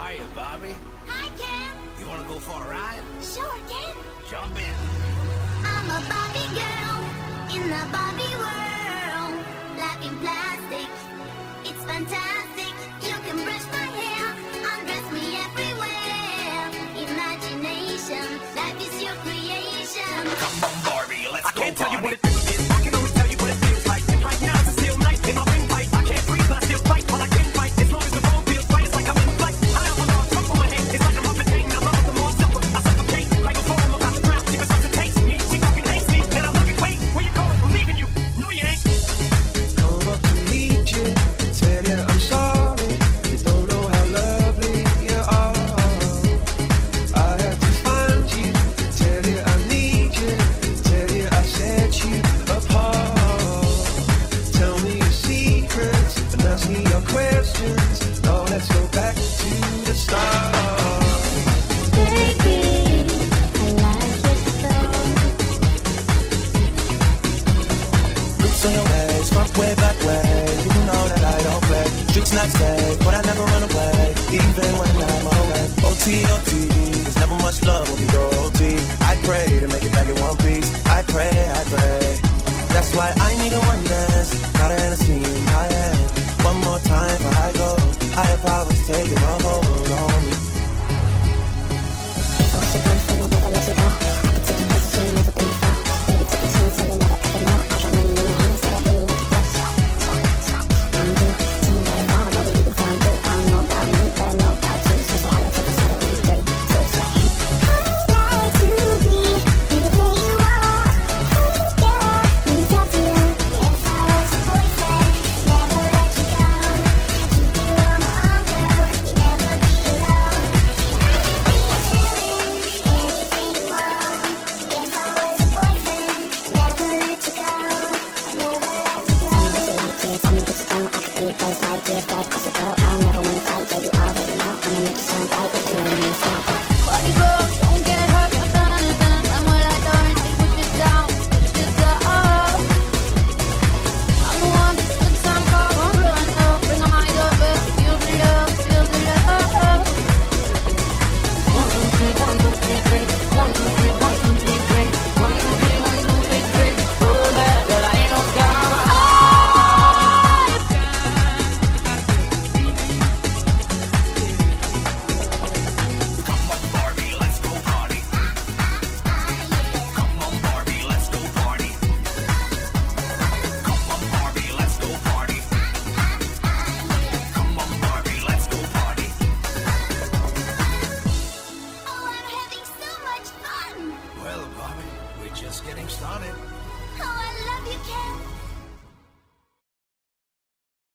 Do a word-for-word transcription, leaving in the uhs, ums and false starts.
are you, Bobby? Hi, Ken. You want to go for a ride? Sure, Ken. Jump in. I'm a Barbie girl in the Barbie world. Life in plastic, it's fantastic. You can brush my hair, undress me everywhere. Imagination, life is your creation. Come on, Barbie, let's I go can't tell you what party. it is. I can only tell you what it feels like. Right now it's a steel night in my windpipe. I can't breathe, but I still fight while I can fight. As long as the road feels right, it's like I'm in flight. I have a long trunk on my head. It's like I'm up and hanging. I love the more simple. I suffocate like a fall. I'm about to drown. She resuscitates me. She fucking hates me. Then I look and wait. Where you going? I'm leaving you. No, you ain't. Come up to meet you, tell you I'm sorry. You don't know how lovely you are. I have to find you, tell you I need you, tell you I set you apart. Tell me your secrets and ask me your questions. Now let's go back to the start. Baby, I like it so. Roots on your ways, front way, back way. You know that I don't play. Streets not safe, but I never run away, even when I'm away. O T, O T, there's never much love when we go O T. I pray to make it back in one piece. I pray, I pray. That's why I need a one dance. Got a Hennessy in my hand. One more time before I go. Higher powers taking a hold on me. Body girls, don't get hurt. Dun, dun, dun. And when I turn, push it down, push it down. I'm the one with some car, one run up. Bring 'em high up, feel the love, feel the love. One, two, three, one, two, three, three. One, two, three, one, two, three, three. One, two, three, one, two, three, three. Oh, bad, but I ain't no scar. Come on, Barbie, let's go party. Come on, Barbie, let's go party. Come on, Barbie, let's go party. Come on, Barbie, let's go party. Oh, I'm having so much fun. Well, Bobby, we're just getting started.